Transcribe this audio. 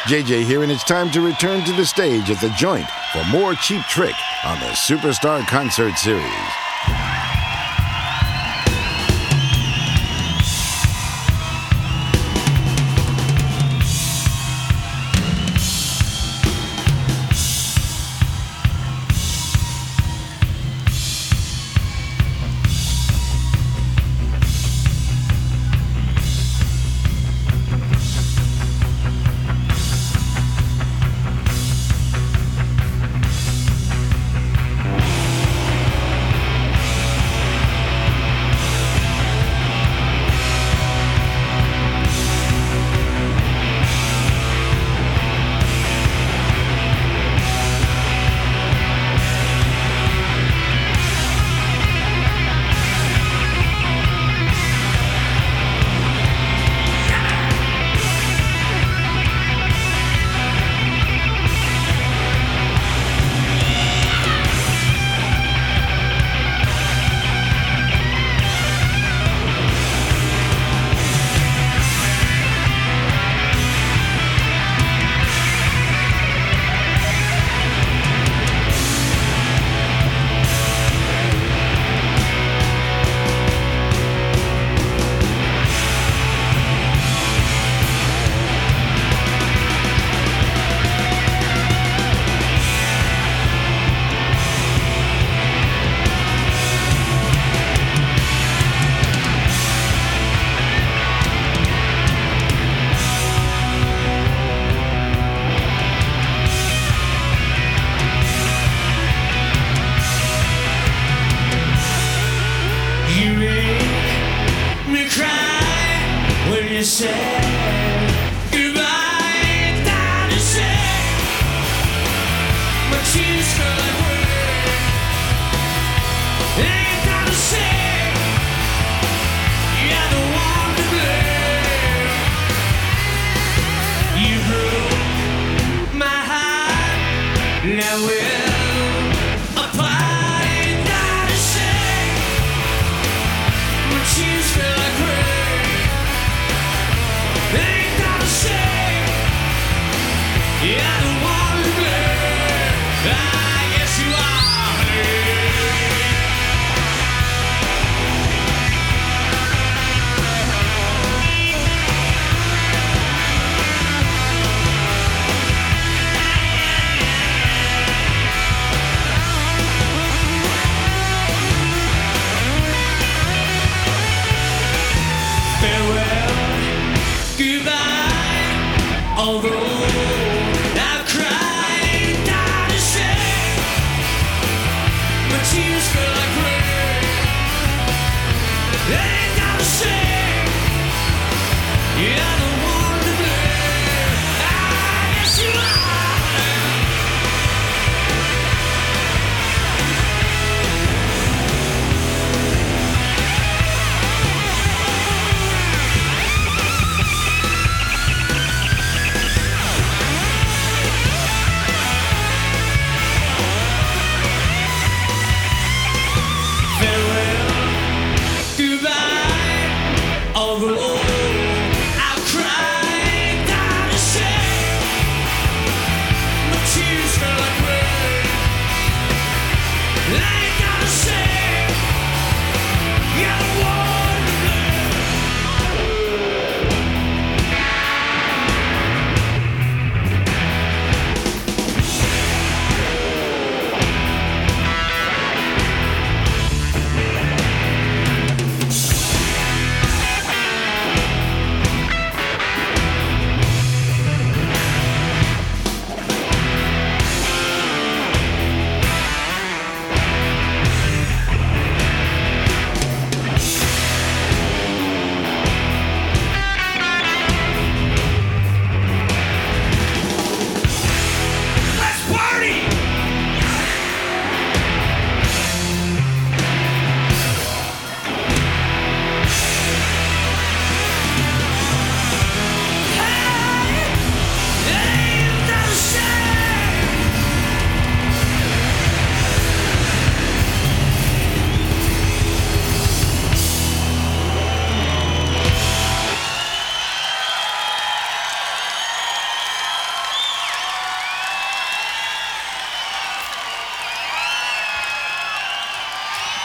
JJ here, and it's time to return to the stage at the Joint for more Cheap Trick on the Superstar Concert Series. You say goodbye, down to say, but she's gonna work. Ain't down to say, you're the one to blame. You broke my heart, now we're apart. Ain't down to say, but she's gonna work. Ain't gotta say, yeah, the one to blame. Ah, yes, you are, honey. Farewell, goodbye, although